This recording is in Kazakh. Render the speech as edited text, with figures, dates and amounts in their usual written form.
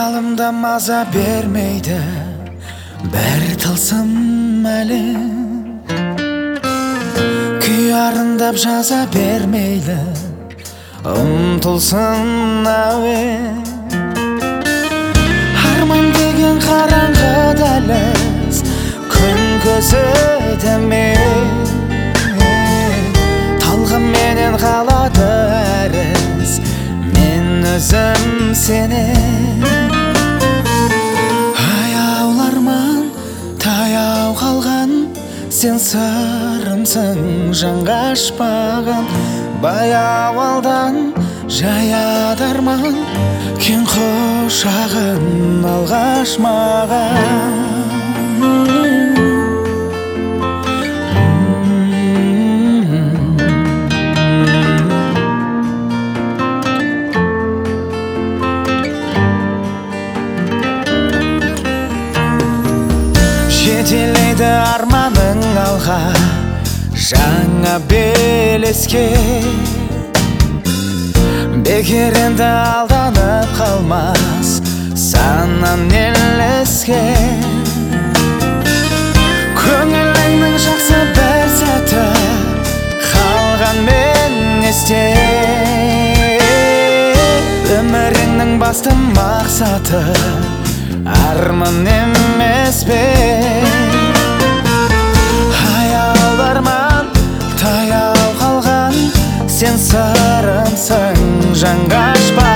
Хаялымда маза бермейді бәрі тылсым әлі, күй арындап жаза бермейлі ұмтылсын әуе. Арман деген қараңғы дәліз, күн көзі демей, талғанменен қалады әріз, мен өзім сені. Аяуларман таяу қалған, сен сырымсың жанға ашпаған. Баяу алдан жаяды арман, кең құшағын алғаш маған. Жетелейді арманың алға, жаңа белеске. Бекер енді алданып қалмас санан елеске. Көңіліңнің жақсы бір сәті қалған мен есте. Өміріңнің басты мақсаты арман емес пе? Аяуларман таяу қалған, сен сырымсың жанға ашпаған.